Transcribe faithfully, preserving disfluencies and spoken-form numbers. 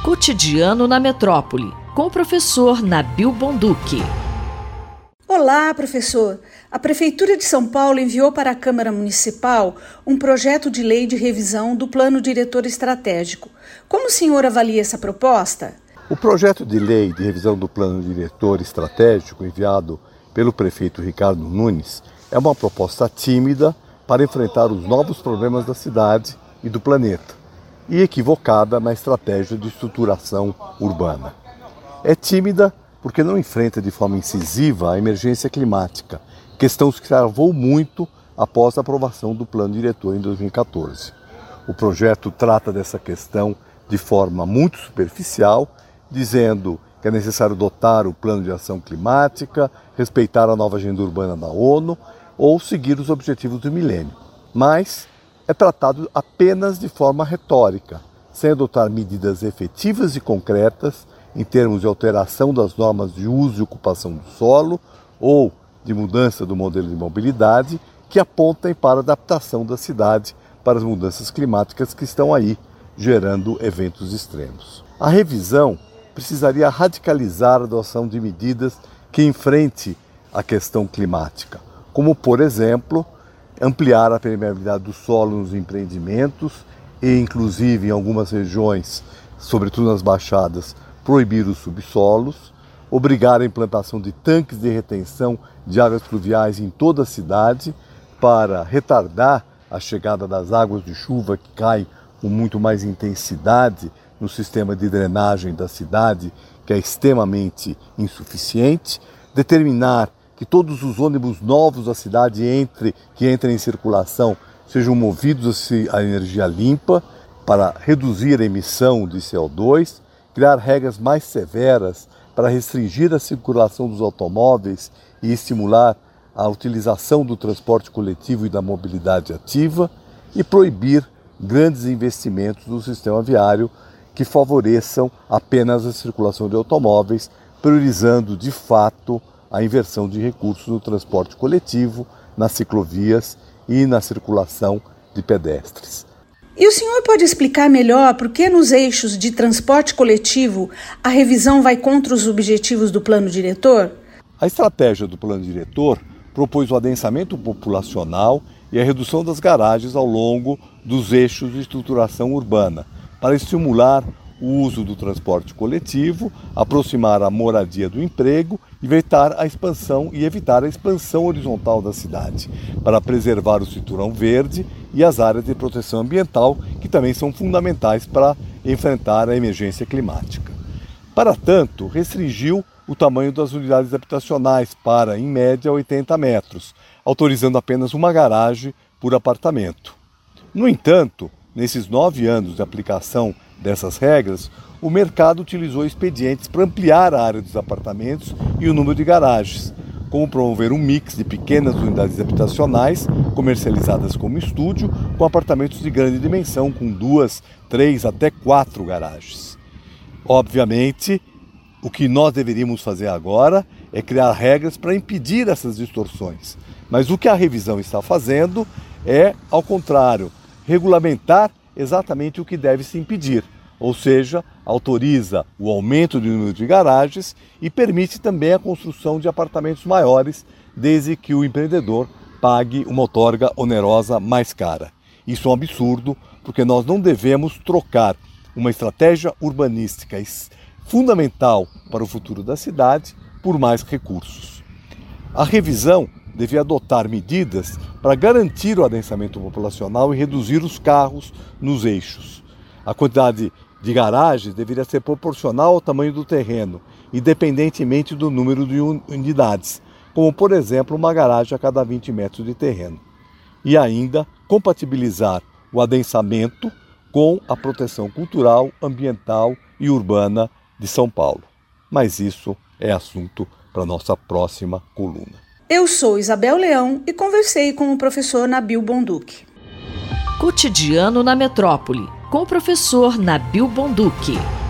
Cotidiano na Metrópole, com o professor Nabil Bonduki. Olá, professor. A Prefeitura de São Paulo enviou para a Câmara Municipal um projeto de lei de revisão do Plano Diretor Estratégico. Como o senhor avalia essa proposta? O projeto de lei de revisão do Plano Diretor Estratégico, enviado pelo prefeito Ricardo Nunes, é uma proposta tímida para enfrentar os novos problemas da cidade e do planeta, e equivocada na estratégia de estruturação urbana. É tímida porque não enfrenta de forma incisiva a emergência climática, questão que se travou muito após a aprovação do Plano Diretor em dois mil e quatorze. O projeto trata dessa questão de forma muito superficial, dizendo que é necessário dotar o Plano de Ação Climática, respeitar a nova agenda urbana da ONU ou seguir os objetivos do milênio. Mas é tratado apenas de forma retórica, sem adotar medidas efetivas e concretas em termos de alteração das normas de uso e ocupação do solo ou de mudança do modelo de mobilidade que apontem para a adaptação da cidade para as mudanças climáticas que estão aí, gerando eventos extremos. A revisão precisaria radicalizar a adoção de medidas que enfrente a questão climática, como, por exemplo, ampliar a permeabilidade do solo nos empreendimentos e, inclusive, em algumas regiões, sobretudo nas baixadas, proibir os subsolos, obrigar a implantação de tanques de retenção de águas pluviais em toda a cidade para retardar a chegada das águas de chuva que caem com muito mais intensidade no sistema de drenagem da cidade, que é extremamente insuficiente, determinar que todos os ônibus novos da cidade entre, que entrem em circulação sejam movidos a energia limpa para reduzir a emissão de C O dois, criar regras mais severas para restringir a circulação dos automóveis e estimular a utilização do transporte coletivo e da mobilidade ativa e proibir grandes investimentos no sistema viário que favoreçam apenas a circulação de automóveis, priorizando de fato a inversão de recursos no transporte coletivo, nas ciclovias e na circulação de pedestres. E o senhor pode explicar melhor por que nos eixos de transporte coletivo a revisão vai contra os objetivos do plano diretor? A estratégia do plano diretor propôs o adensamento populacional e a redução das garagens ao longo dos eixos de estruturação urbana, para estimular o uso do transporte coletivo, aproximar a moradia do emprego, evitar a expansão e evitar a expansão horizontal da cidade, para preservar o cinturão verde e as áreas de proteção ambiental, que também são fundamentais para enfrentar a emergência climática. Para tanto, restringiu o tamanho das unidades habitacionais para, em média, oitenta metros, autorizando apenas uma garagem por apartamento. No entanto, nesses nove anos de aplicação dessas regras, o mercado utilizou expedientes para ampliar a área dos apartamentos e o número de garagens, como promover um mix de pequenas unidades habitacionais comercializadas como estúdio, com apartamentos de grande dimensão, com duas, três até quatro garagens. Obviamente, o que nós deveríamos fazer agora é criar regras para impedir essas distorções. Mas o que a revisão está fazendo é, ao contrário, regulamentar exatamente o que deve se impedir, ou seja, autoriza o aumento do número de garagens e permite também a construção de apartamentos maiores, desde que o empreendedor pague uma outorga onerosa mais cara. Isso é um absurdo, porque nós não devemos trocar uma estratégia urbanística fundamental para o futuro da cidade por mais recursos. A revisão devia adotar medidas para garantir o adensamento populacional e reduzir os carros nos eixos. A quantidade de garagens deveria ser proporcional ao tamanho do terreno, independentemente do número de unidades, como, por exemplo, uma garagem a cada vinte metros de terreno. E ainda compatibilizar o adensamento com a proteção cultural, ambiental e urbana de São Paulo. Mas isso é assunto para a nossa próxima coluna. Eu sou Isabel Leão e conversei com o professor Nabil Bonduki. Cotidiano na Metrópole, com o professor Nabil Bonduki.